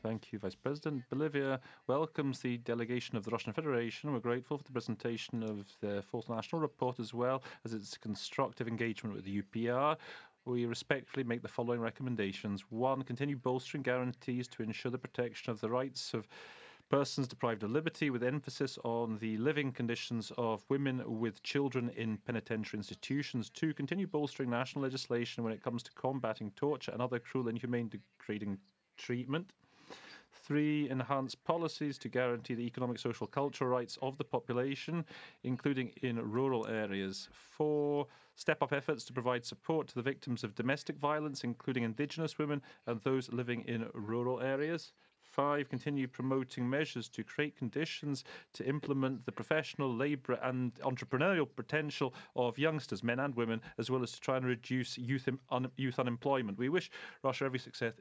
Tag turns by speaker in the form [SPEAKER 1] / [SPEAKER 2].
[SPEAKER 1] Thank you, Vice President. Bolivia welcomes the delegation of the Russian Federation. We're grateful for the presentation of the Fourth National Report as well as its constructive engagement with the UPR. We respectfully make the following recommendations. 1. Continue bolstering guarantees to ensure the protection of the rights of persons deprived of liberty, with emphasis on the living conditions of women with children in penitentiary institutions. 2. Continue bolstering national legislation when it comes to combating torture and other cruel, inhumane, degrading treatment. 3. Enhance policies to guarantee the economic, social, cultural rights of the population, including in rural areas. 4. Step up efforts to provide support to the victims of domestic violence, including Indigenous women and those living in rural areas. 5. Continue promoting measures to create conditions to implement the professional, labour and entrepreneurial potential of youngsters, men and women, as well as to try and reduce youth unemployment. We wish Russia every success